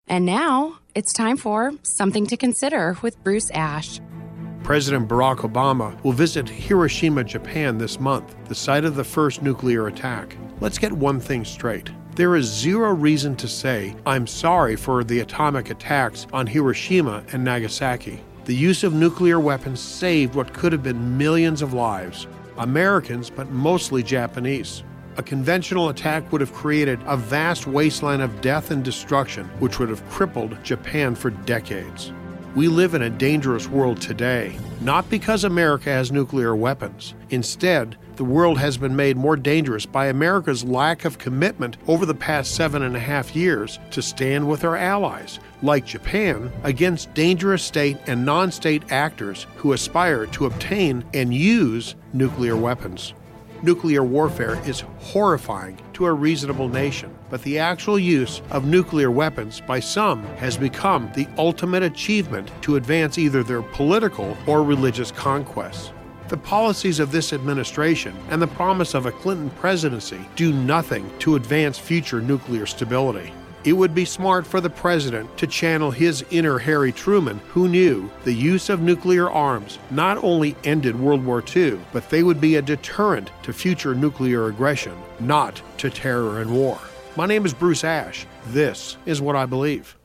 And now it's time for Something to Consider with Bruce Ash. President Barack Obama will visit Hiroshima, Japan this month, the site of the first nuclear attack. Let's get one thing straight. There is zero reason to say, I'm sorry for the atomic attacks on Hiroshima and Nagasaki. The use of nuclear weapons saved what could have been millions of lives. Americans, but mostly Japanese. A conventional attack would have created a vast wasteland of death and destruction, which would have crippled Japan for decades. We live in a dangerous world today, not because America has nuclear weapons. Instead, the world has been made more dangerous by America's lack of commitment over the past 7.5 years to stand with our allies, like Japan, against dangerous state and non-state actors who aspire to obtain and use nuclear weapons. Nuclear warfare is horrifying to a reasonable nation, but the actual use of nuclear weapons by some has become the ultimate achievement to advance either their political or religious conquests. The policies of this administration and the promise of a Clinton presidency do nothing to advance future nuclear stability. It would be smart for the president to channel his inner Harry Truman, who knew the use of nuclear arms not only ended World War II, but they would be a deterrent to future nuclear aggression, not to terror and war. My name is Bruce Ash. This is what I believe.